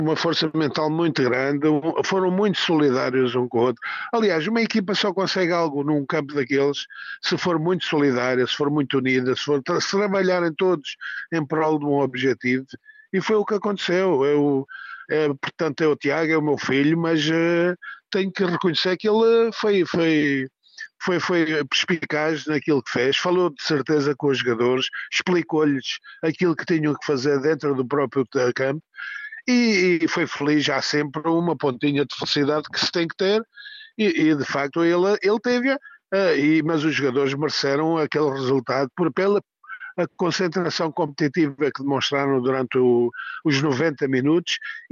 uma força mental muito grande, foram muito solidários um com o outro. Aliás, uma equipa só consegue algo num campo daqueles se for muito solidária, se for muito unida, se trabalharem todos em prol de um objetivo. E foi o que aconteceu. Portanto, é o Tiago, é o meu filho, mas tenho que reconhecer que ele foi perspicaz naquilo que fez, falou de certeza com os jogadores, explicou-lhes aquilo que tinham que fazer dentro do próprio campo e foi feliz. Há sempre uma pontinha de felicidade que se tem que ter e de facto ele teve, mas os jogadores mereceram aquele resultado pela a concentração competitiva que demonstraram durante os 90 minutos